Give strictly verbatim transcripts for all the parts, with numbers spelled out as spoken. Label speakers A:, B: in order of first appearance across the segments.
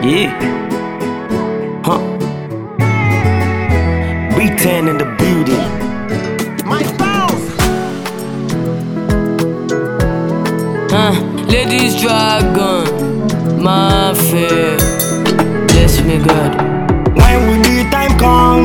A: Yeah. Huh. B ten in the building.
B: My spouse.
C: Uh, ladies dragon, my fear. Bless me, God.
A: When will the time come?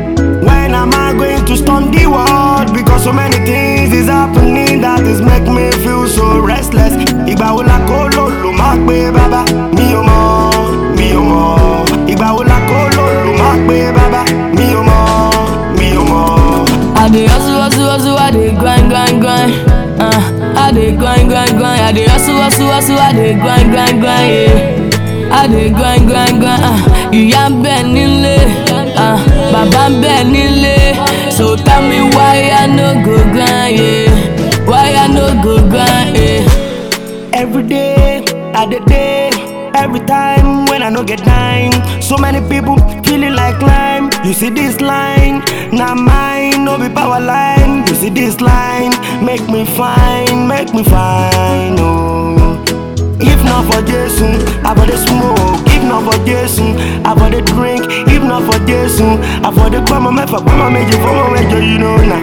A: When am I going to stun the world? Because so many things is happening that is make me feel so restless. Ìgbà wo la kó lò lò má pé bàbá mi ò mọ̀, mi ò mọ̀. Ìgbà wo la kó lò lò má pé bàbá mi ò mọ̀, mi ò mọ̀.
C: I dey hustle, hustle, hustle, I dey grind, grind, grind. Uh, I dey grind, grind, grind. I dey hustle, hustle, hustle, I dey grind, grind, grind. Yeah. I dey grind, grind, grind. Uh, ìyá ń bẹ nílé, uh, bàbá ń bẹ nílé. So tell me why I no go grind, yeah. Why I no go grind, yeah.
A: Every day, at the day, every time when I no get time. So many people feeling like lime. You see this line, now mine, no be power line. You see this line, make me fine, make me fine, oh. If not for Jesus, I for the smoke. If not for Jesus, I for the drink. If not for Jesus, I for the grandma, my for grandma, make you for my major, you know now.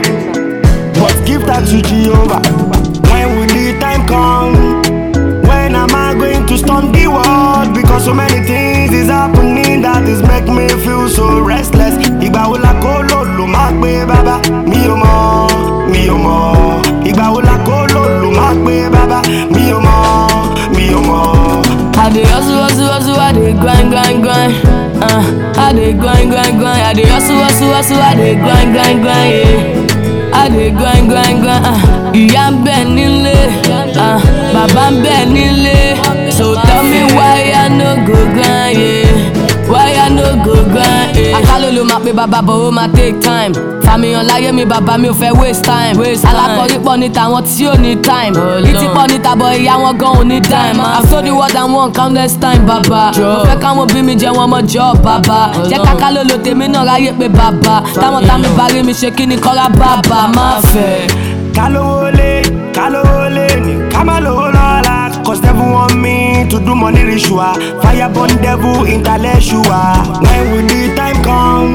A: But give thanks to Jehovah. When will the time come? When am I going to stun the world? Because so many things is happening that is make me feel so restless. Ìgbà wo la kó lò lò má pé bàbá mi ò mọ̀, mi ò mọ̀. Ìgbà wo la kó lò lò má pé bàbá mi ò mọ̀, mi ò mọ̀.
C: I dey hustle, hustle, hustle, I dey grind, grind, grind. Uh, I dey grind, grind, grind. I dey hustle, hustle, hustle, I dey grind, grind, grind. Yeah. I dey grind, grind, grind. Uh, ìyá ń bẹ nílé, uh, bàbá ń bẹ nílé. So tell me why I no go grind, yeah. Why I no go grind, yeah. Àkàlò ló máa pe bàbá but ó máa take time. Fàmìyàn láyé mi bàbá mi ò fẹ́ waste time. Alákọ̀rí pọ̀ níta àwọn tí ò ní time. Ìtì pọ̀ níta bọ̀ ìyá wọn gan ò ní dime. I've told you what I want countless time bàbá. Mo fẹ́ káwọn bí mi jẹ́ wọn mọ jọ́ bàbá. Jẹ́ káká ló lo tèmi náà ráyè pé bàbá. Táwọn tá mi bá rí mi ṣe kí ni kọ́ra bàbá má fẹ́.
A: Ká lówó lé, ká lówó lé ní ká má lówó lọ́la. Cause devil want me to do money ritual. Fire burn devil intellectual. When will the time come?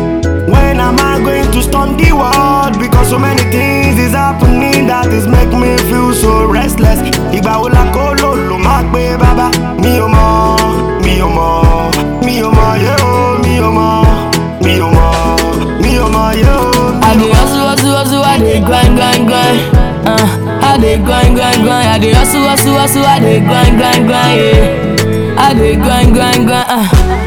A: When am I going to stun the world? Because so many things is happening that is make me feel so restless. Ìgbà wo la kó lò lò má pé bàbá mi ò mọ̀, mi ò mọ̀. Mi ò mọ̀ yé o, mi ò mọ̀. Mi ò mọ̀, mi ò mọ̀ yé o.
C: I dey hustle, hustle, hustle, I dey grind, grind, grind. Uh, I dey grind, grind, grind. I dey hustle, hustle, hustle, I dey grind, grind, grind. Yeah. I dey grind, grind, grind. Uh.